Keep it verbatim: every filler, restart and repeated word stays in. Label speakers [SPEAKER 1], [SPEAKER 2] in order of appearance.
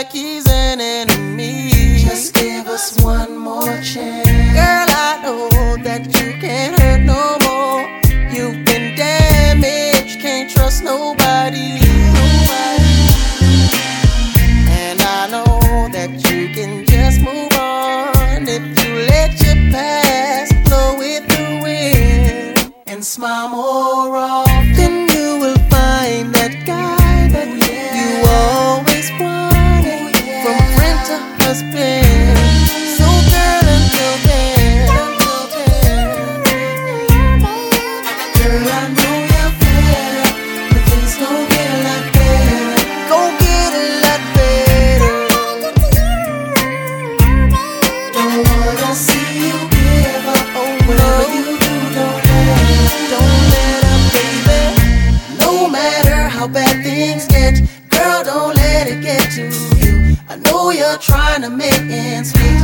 [SPEAKER 1] like he's an enemy.
[SPEAKER 2] Just give us one more chance.
[SPEAKER 1] Girl, I know that you can't hurt no more. You've been damaged, can't trust nobody. Nobody. And I know that you can just move on if you let your past blow with the wind
[SPEAKER 2] and smile more often.
[SPEAKER 1] Then you will find that guy that
[SPEAKER 2] Ooh, yeah.
[SPEAKER 1] you always wanted.
[SPEAKER 2] Ooh, yeah.
[SPEAKER 1] From friend to husband. So girl, until then, until then,
[SPEAKER 2] girl, I know you're fair, but things gon' get a lot better.
[SPEAKER 1] gon' get a lot better.
[SPEAKER 2] Don't wanna see you give up.
[SPEAKER 1] Oh
[SPEAKER 2] Whatever
[SPEAKER 1] no,
[SPEAKER 2] you do, don't let up.
[SPEAKER 1] don't let up, baby. No matter how bad things get, girl, don't let it get to you. I know you're trying to make ends meet.